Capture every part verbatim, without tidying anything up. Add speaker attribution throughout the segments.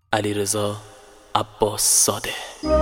Speaker 1: علیرضا عباس زاده.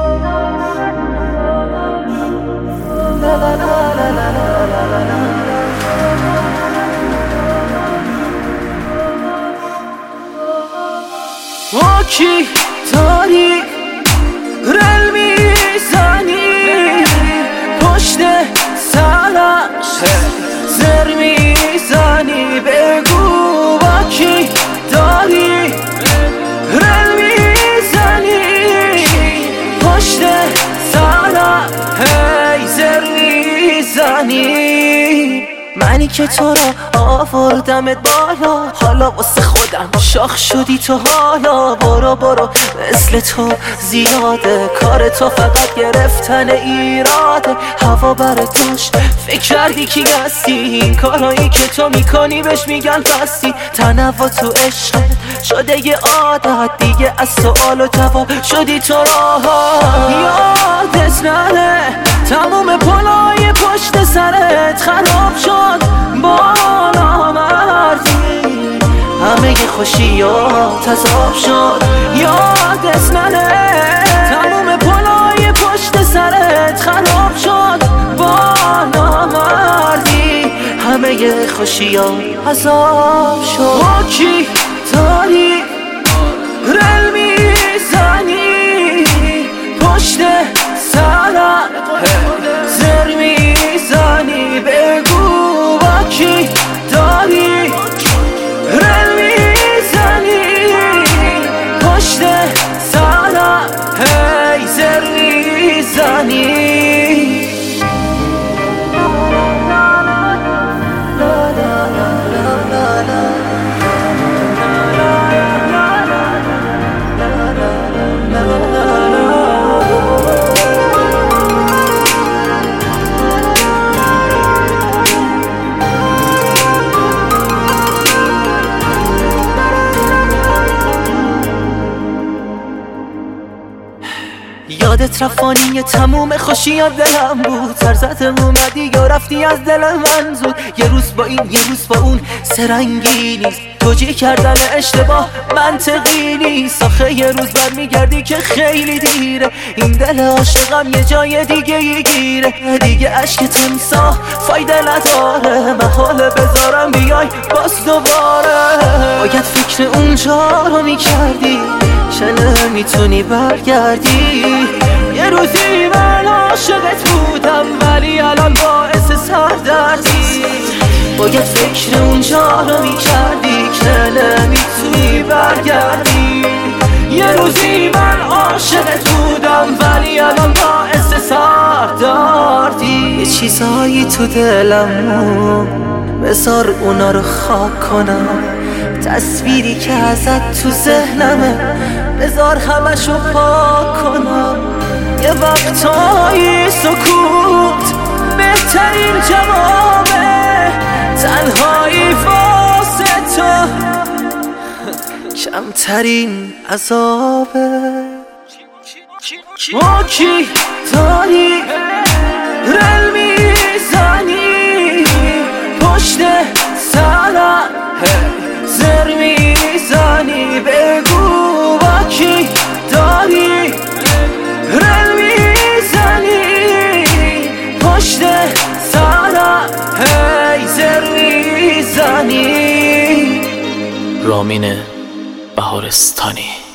Speaker 2: آکی تاریک رل میزنی پشت سرش زر میزنی، بگو با کی داری رل میزنی پشت سرش هی زر میزنی. منی که تو را آوردمت بالا، حالا واسه خودم شاخ شدی تو، حالا برو برو مثل تو زیاده، کار تو فقط گرفتن ایراده. هوا براتش فکر کردی کی هستی، این کارهایی که تو میکنی بهش میگن پستی. تنوع تو عشقت شده یه عادت دیگه، از سوال و جواب شدی تو راحت. یادت نره تموم پلای پشت سرت خراب شد با نامردی، همه خوشیات عذاب شد. یادت نره تموم پلای پشت سرت خراب شد با نامردی، همه خوشیات عذاب شد. با کی داری رل میزنی پشت سرت زر میزنی، بگو با کی داری رل میزنی پشت سرت هی زر میزنی. یادت رفانی تموم خوشیات دلم بود، سرزدم اومدی یا رفتی از دل من زود. یه روز با این یه روز با اون سرنگی نیست، توجیه کردن اشتباه منطقی نیست. آخه یه روز برمیگردی که خیلی دیره، این دل عاشقم یه جای دیگه ای گیره. دیگه عشق تمساح فایده نداره، محاله بذارم بیای باز دوباره. باید فکر اونجا رو میکردی چه نمیتونی برگردی. یه روزی من عاشقت بودم ولی الان باعث سردردی. باید فکر اونجا رو میکردی که نمیتونی برگردی. یه روزی من عاشقت بودم ولی الان باعث سردردی. یه چیزایی تو دلم بذار اونا رو خاک کنم، تصویری که ازت تو ذهنمه بذار همشو پاک کنم. یه وقتایی سکوت بهترین جوابه، تنهایی واسه تو کمترین عذابه. با کی داری رل میزنی پشت سرت زر میزنی، بگو با کی داری رل میزنی پشت سرت هی زر میزنی.
Speaker 1: رامین بهارستانی.